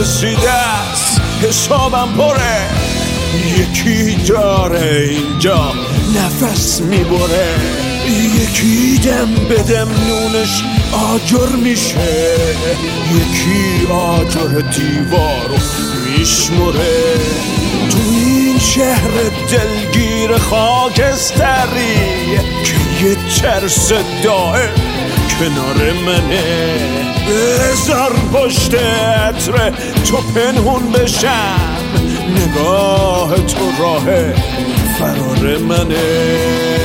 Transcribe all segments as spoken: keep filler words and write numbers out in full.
رسیده است، حسابم پره. یکی داره اینجا نفس میبره، یکی دم بدم نونش آجر میشه، یکی آجر دیوارو میشمره. تو این شهر دلگیر خاکستری که یه ترس دائم کنار منه، بذار پشت عطر تو پنهون بشم، نگاه تو راه فرار منه.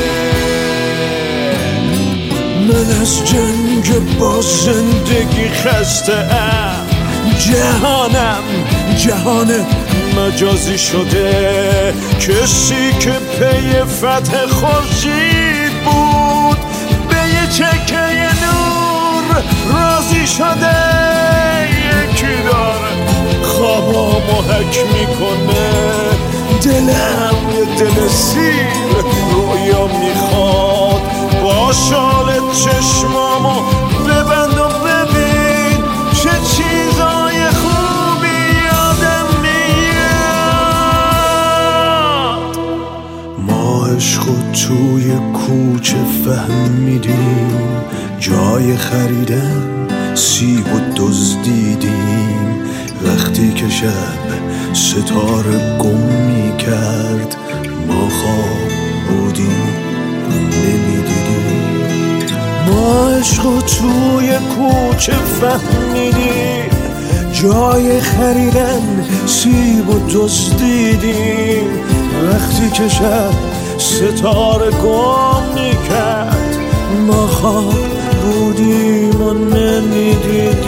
من از جنگ با زندگی خسته ام، جهانم جهان مجازی شده. کسی که پی فتح خورشید بود به یه چکه نور راضی شده. یکی داره خوابامو حک میکنه، دلم یه دل سیر رویا میخواد. با شال چشمامو ببند و ببین چه چیزای خوبی یادم میاد. ما عشقو توی کوچه فهمیدیم، جای خریدن سیب و دزدیدیم. وقتی که شب ستاره گم می کرد، ما خواب بودیم نمیدیدیم. ما عشقو توی کوچه فهمیدیم، جای خریدن سیب و دزدیدیم. وقتی که شب ستاره گم می کرد، ما خواب بودیم و نمیدیدیم.